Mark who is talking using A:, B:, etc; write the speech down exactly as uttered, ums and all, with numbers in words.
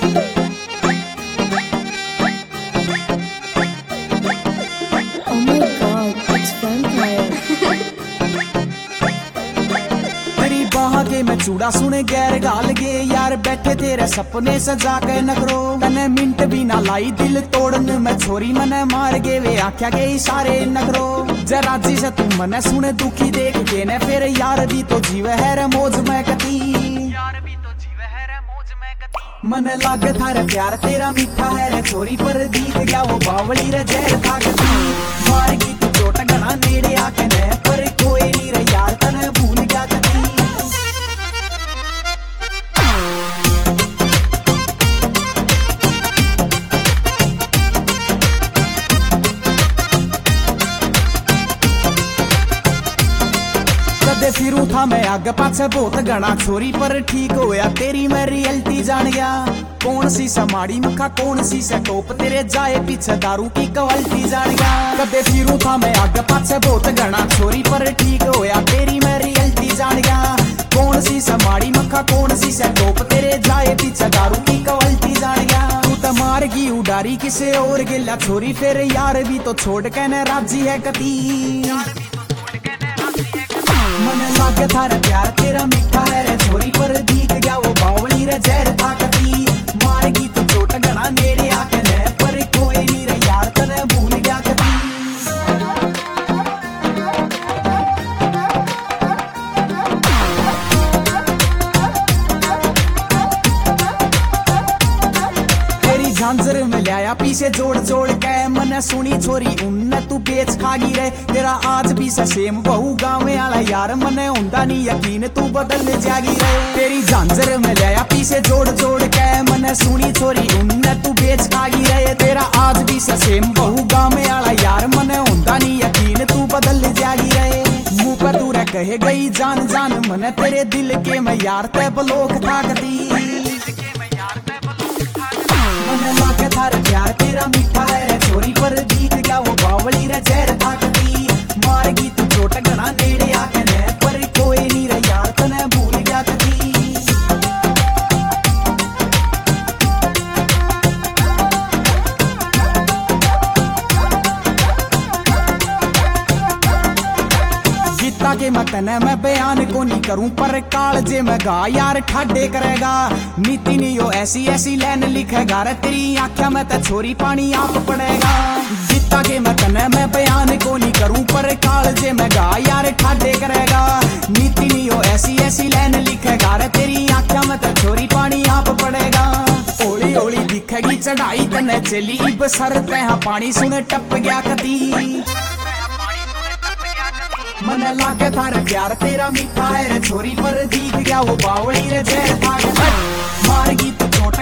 A: के मैं चूड़ा सुने गैर गाल गे यार बैठे तेरे सपने सजा के नगरो तने मिनट भी ना लाई दिल तोड़न मैं छोरी मने मार गे वे आख्या गई सारे नगरो जरा जी से तू मने सुने दुखी देख के ने फिर यार भी तो जीव है रे मौज में कती यार भी तो जीव है रे मौज में कती मन लागे थारे प्यार तेरा मीठा है रे छोरी पर दीख गया वो बावली रे जहर था कती मार की तू चोट गना नेड़े आके ने पर कोई नहीं रे यार तने भूल गया कती फिरू था मैं आगे पाछे बहुत गणा छोरी पर ठीक होया तेरी मैं रियलिटी जान गया कौन सी समाड़ी मखा कौन सी से टोप तेरे जाए पीछे दारू की क्वालिटी जान गया कदे फिरू था मैं आगे पाछे बहुत गणा छोरी पर ठीक होया तेरी मैं रियलिटी जान गया कौन सी समाड़ी मखा कौन सी से टोप तेरे जाए पीछे दारू की क्वालिटी जान गया तू तो मार की उडारी किसे और गिला छोरी फिर यार भी तो छोड़ के न राजी है कती मन लागे थारा प्यार तेरा मीठा है रे छोरी पर दीख गया वो बावली रे जहर था कती मार की तो चोट गना नेड़े आके ने पर कोई नहीं रे यार तने भूल गया कती झांझर में लाया पीछे जोड़ जोड़ के मन सुनी छोरी उन्ने तू बेच खागी रे तेरा आज भी सेम बहु गाँव आला यार मने हुंदा नहीं यकीन तू बदल जागी रे तेरी झांझर में लाया पीछे जोड़ जोड़ के मन सुनी छोरी उन्ने तू बेच खागी रे तेरा आज भी सेम बहु गाँव आला यार मने हुंदा नहीं यकीन तू बदल जागी रे मुँह पर तू रे कहे गई जान जान मने तेरे दिल के मैं यार ते बलोक थाकती मन लागे थारा प्यार तेरा मीठा है रे छोरी पर दीख गया वो बावली रे जहर था कती मार की तू चोट गना नेड़े आके ने पर कोई नहीं रे यार तने भूल गया कती गीता के मत ने मैं बयान को नहीं करूं पर काल जे मैं गा यार ठाडे करेगा नीति नहीं हो ऐसी ऐसी लाइन लिखेगा रे तेरी आँखों में तो छोरी पानी आप पड़ेगा गीता के मत ने मैं बयान को नहीं करूं पर काल जे मैं गा यार ठाडे करेगा नीति नहीं हो ऐसी ऐसी लाइन लिखेगा रे तेरी आँखों में तो छोरी पानी आप पड़ेगा ओली ओली दिखेगी चढ़ाई तने चली बसर तह पानी सुने टप गया कती मन लागे थारा प्यार तेरा मीठा है रे छोरी पर दीख गया वो बावली रे जहर था मार की तो चोट